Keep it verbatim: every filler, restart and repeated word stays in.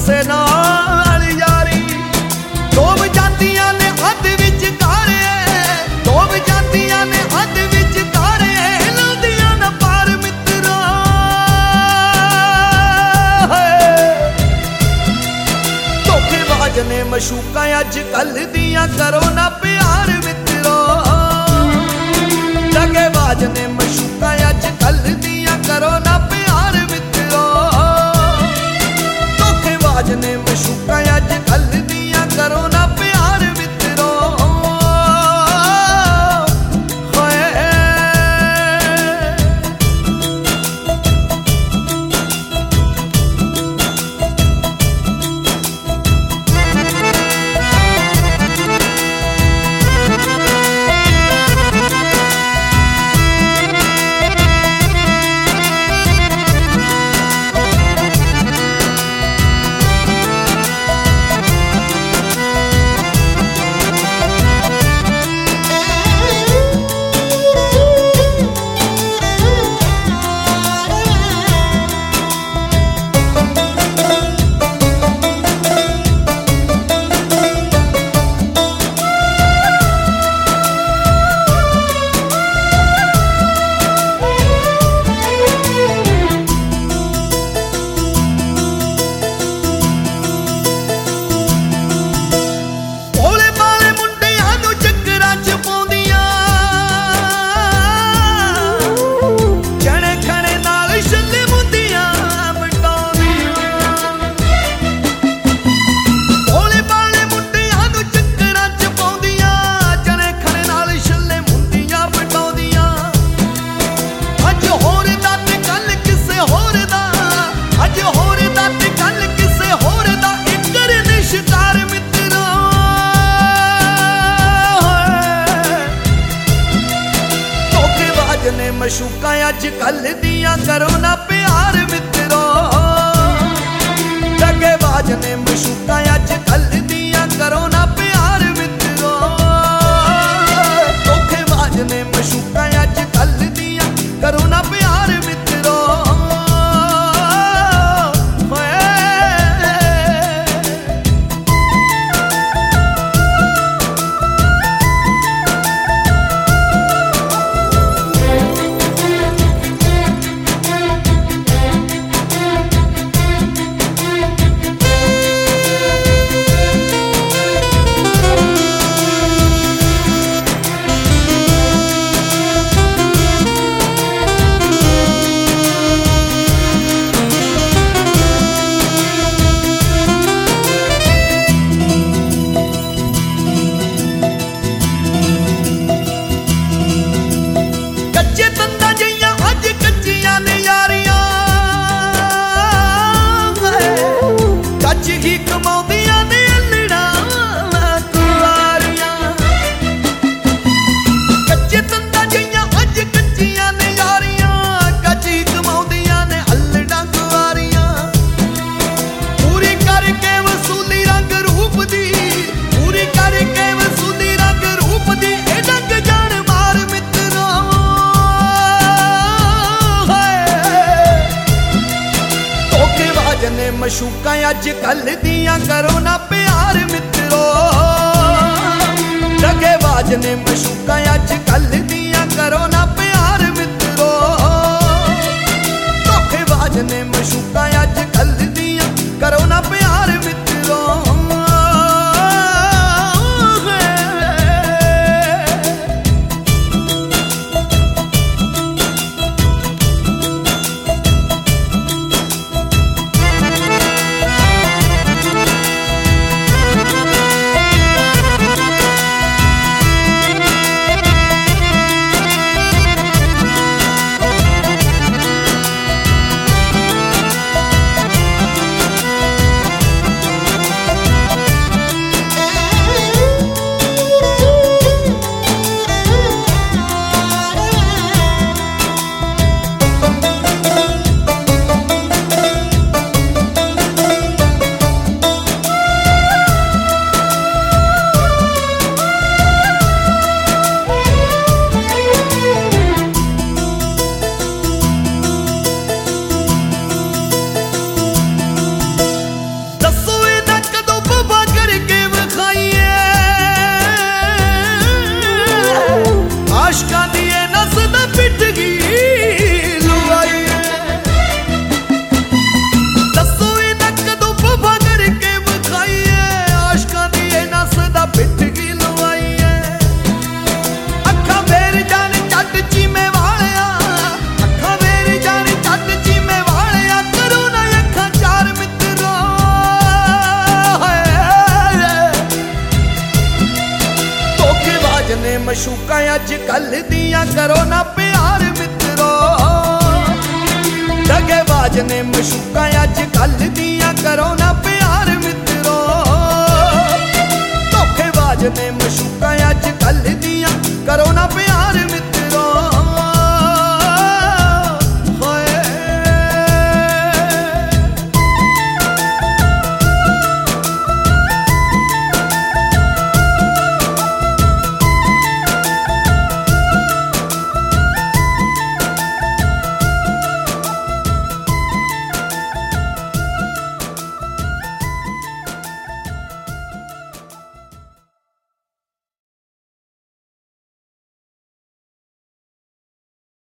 उसे नाल यारी। दो जातियां ने हद विच कारे, दो जातियां ने हद विच कारे, लौंदियां ना पार मित्रा। धोखेबाज ने मशूका अज कल दियां, करो ना प्यार मित्रा। दगेबाज ने मशूका अज कल दियां, करो ना प्यार मित्रा। धोखेबाज ने मशूका अज कल दियां, करो ना प्यार मित्रा। मशूका अज कल दियां, करो ना प्यार मित्रो। दगेबाज ने मशूका अज कल दियां, करो ना प्यार मित्रो। धोखेबाज ने मशूका अज कल दियां, करो ना प्यार मित्रो। मशूका अज कल दियां, करो ना प्यार मित्रो। दगेबाज ने मशूका अज कल दियां, करो ना प्यार मित्रो। धोखेबाज ने मशूका अज कल दियां, करो ना प्यार मित्रो। अज कल दियां करो ना प्यार मित्रो। दगेबाज ने मशूका अज कल दियां करो ना प्यार।